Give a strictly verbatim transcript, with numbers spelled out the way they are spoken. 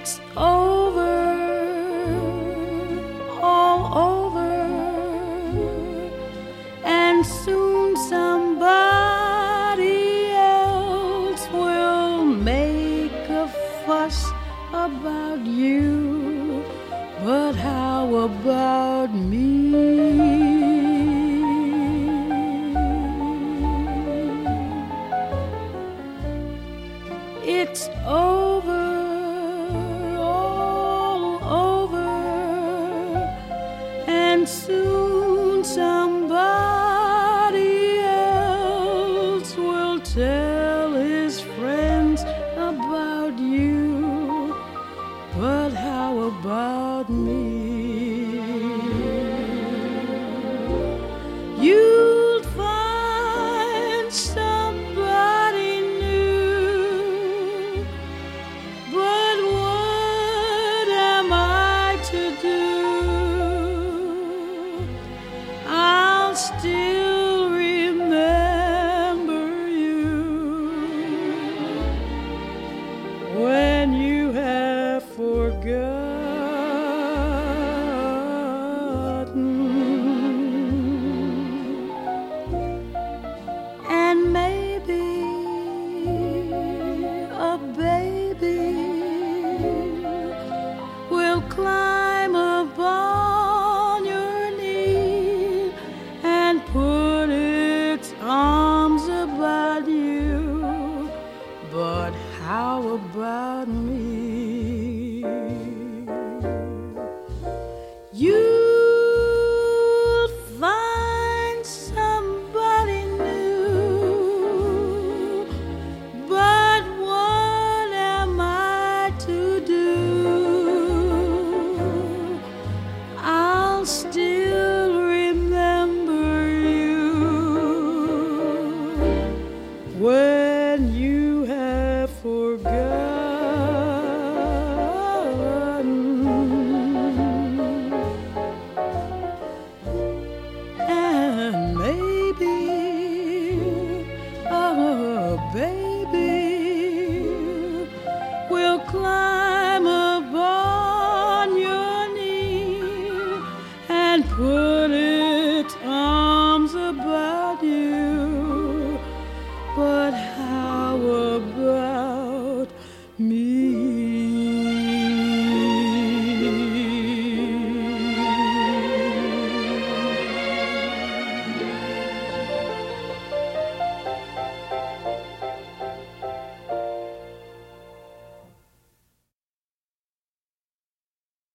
It's over, all over, and soon somebody else will make a fuss about you. But how about me? It's over, all over, and soon somebody else will tell his friends about you. But how about me? You'll find somebody new, but what am I to do? I'll still remember you when you have forgotten. And maybe a baby will climb